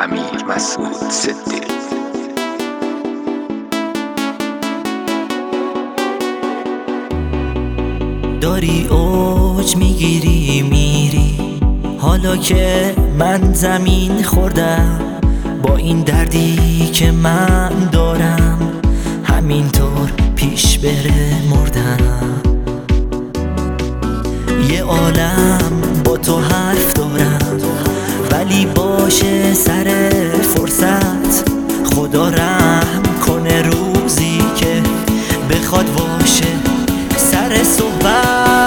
امیر مسعود صدیق. داری اوج میگیری میری، حالا که من زمین خوردم با این دردی که من دارم، همینطور پیش بره مردم. یه عالم با تو حرف دارم، ولی باشه سر فرصت خدا رحم کنه روزی که بخواد باشه سر صحبت.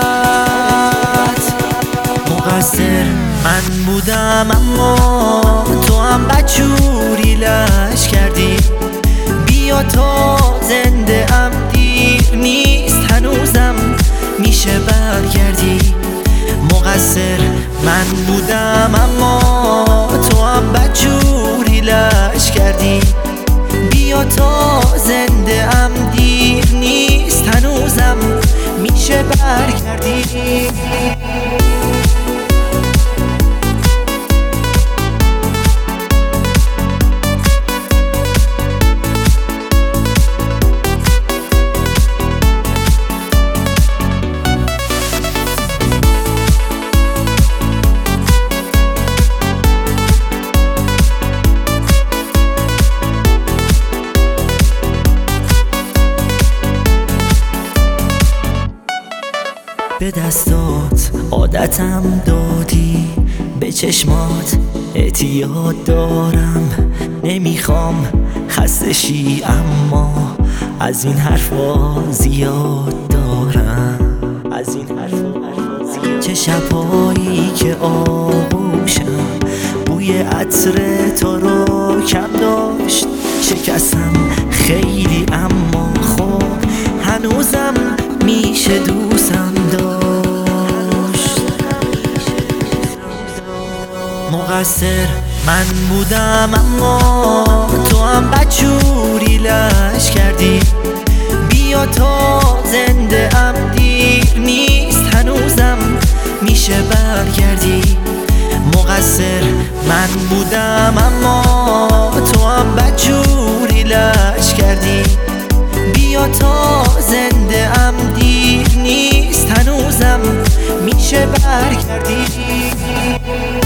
مقصر من بودم اما تو هم بدجوری لش کردی. بیا تا زنده ام، دیر نیست هنوزم میشه برگردی. مقصر من بودم اما تو هم بدجوری لش کردی. بیا تا زنده ام، دیر نیست هنوزم میشه برگردی. به دستات عادتم دادی، به چشمات اعتیاد دارم. نمیخوام خسته شی اما از این حرفا زیاد دارم. از این حرفا زیاد. چه شبایی که آغوشم بوی عطر تو رو کم داشت. شکستم خیلی اما خب هنوزم میشه دوستم داشت. مقصر من بودم اما تو هم بدجوری لش کردی. بیا تا زنده ام، دیر نیست هنوزم میشه برگردی. مقصر من بودم اما تو هم بدجوری لش کردی. بیا تا زنده ام، دیر نیست هنوزم میشه برگردی.